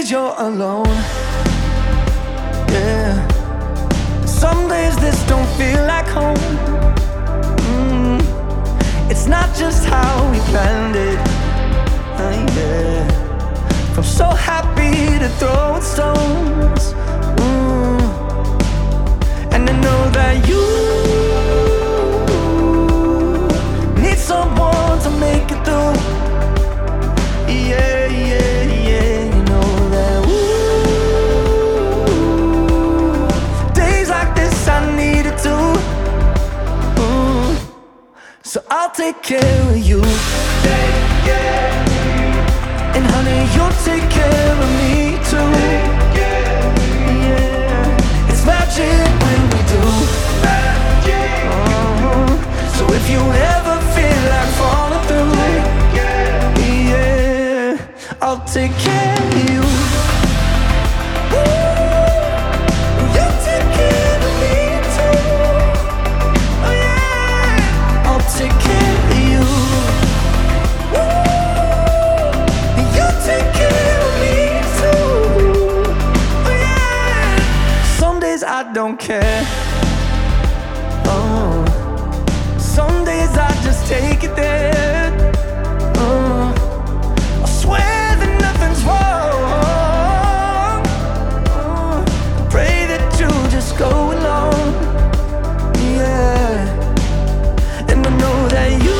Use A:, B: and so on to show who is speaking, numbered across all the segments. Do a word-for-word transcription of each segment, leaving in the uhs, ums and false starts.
A: days you're alone, yeah. Some days this don't feel like home. mm. It's not just how we planned it, uh, yeah. From so happy to throwing stones, mm. and I know that you need someone to make it through. Yeah, yeah, yeah, you know that. Ooh, days like this I need it too. Ooh, so I'll take care of you, take care of you. And honey, you'll take care of me too. Take care of me. Yeah, it's magic when we do. Magic. Uh-huh. So if you ever feel like falling through, I'll take care of you. Ooh, you take care of me too. Oh yeah, I'll take care of you. Ooh, you take care of me too. Oh yeah. Some days I don't care. Oh, some days I just take it there. Oh, I swear go along, yeah. And I know that you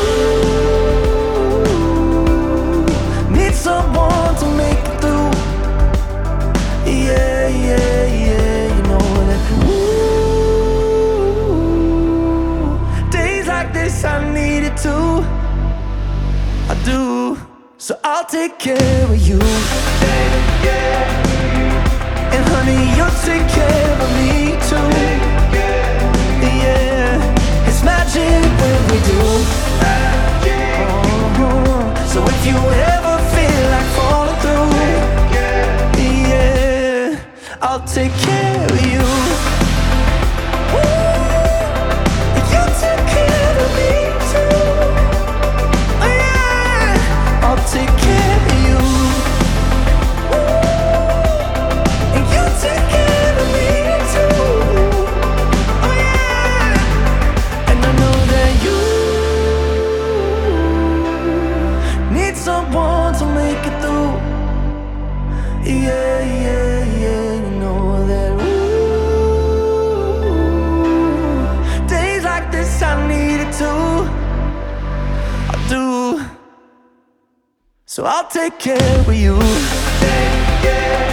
A: need someone to make it through. Yeah, yeah, yeah, you know that. Ooh, days like this I need it too. I do. So I'll take care of you, take care of you. And honey, you'll take care of me too. Yeah, it's magic when we do. Uh-huh. So if you ever feel like falling through, yeah, I'll take care of you. Ooh, you take care of me too. Oh yeah, I'll take care of you. Someone to make it through. Yeah, yeah, yeah, you know that. Ooh, days like this I need it too. I do. So I'll take care of you. Take care.